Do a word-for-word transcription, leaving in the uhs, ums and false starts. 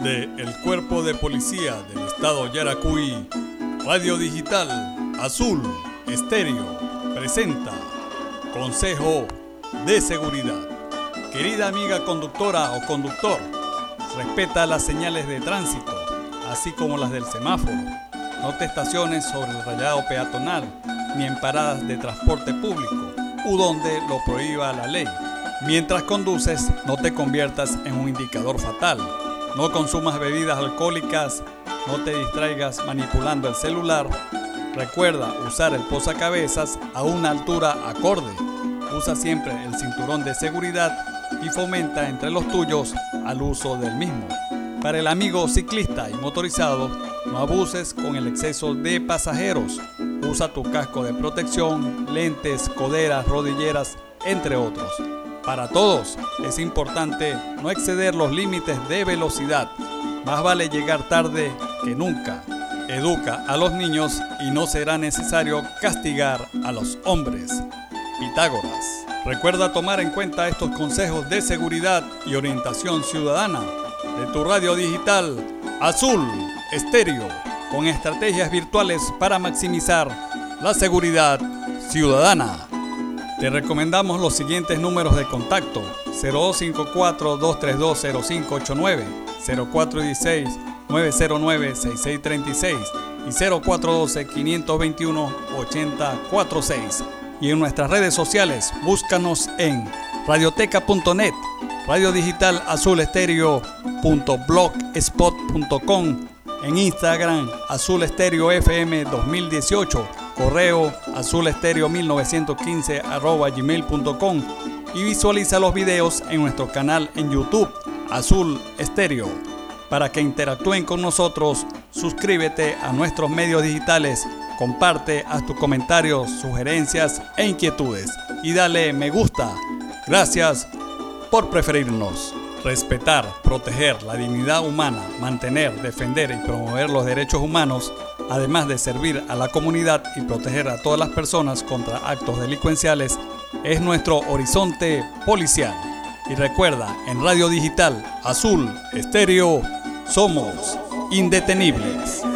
de El Cuerpo de Policía del Estado Yaracuy, Radio Digital Azul Estéreo presenta Consejo de Seguridad. Querida amiga conductora o conductor, respeta las señales de tránsito, así como las del semáforo. No te estaciones sobre el rayado peatonal ni en paradas de transporte público u donde lo prohíba la ley. Mientras conduces, no te conviertas en un indicador fatal. No consumas bebidas alcohólicas, no te distraigas manipulando el celular. Recuerda usar el posacabezas a una altura acorde. Usa siempre el cinturón de seguridad y fomenta entre los tuyos al uso del mismo. Para el amigo ciclista y motorizado, no abuses con el exceso de pasajeros. Usa tu casco de protección, lentes, coderas, rodilleras, entre otros. Para todos es importante no exceder los límites de velocidad. Más vale llegar tarde que nunca. Educa a los niños y no será necesario castigar a los hombres. Pitágoras. Recuerda tomar en cuenta estos consejos de seguridad y orientación ciudadana de tu radio digital Azul Estéreo, con estrategias virtuales para maximizar la seguridad ciudadana. Te recomendamos los siguientes números de contacto: cero dos cinco cuatro, dos tres dos, cero cinco ocho nueve, cero cuatro uno seis, nueve cero nueve, seis seis tres seis y cero cuatro uno dos, cinco dos uno, ocho cero cuatro seis. Y en nuestras redes sociales, búscanos en radioteca punto net, radio digital azul estéreo punto blogspot punto com, en Instagram Azul Estéreo F M dos mil dieciocho, correo azulestereo mil novecientos quince arroba gmail punto com y visualiza los videos en nuestro canal en YouTube Azul Estéreo. Para que interactúen con nosotros, suscríbete a nuestros medios digitales, comparte, haz tus comentarios, sugerencias e inquietudes y dale me gusta. Gracias por preferirnos. Respetar, proteger la dignidad humana, mantener, defender y promover los derechos humanos, además de servir a la comunidad y proteger a todas las personas contra actos delincuenciales, es nuestro horizonte policial. Y recuerda, en Radio Digital Azul Estéreo somos indetenibles.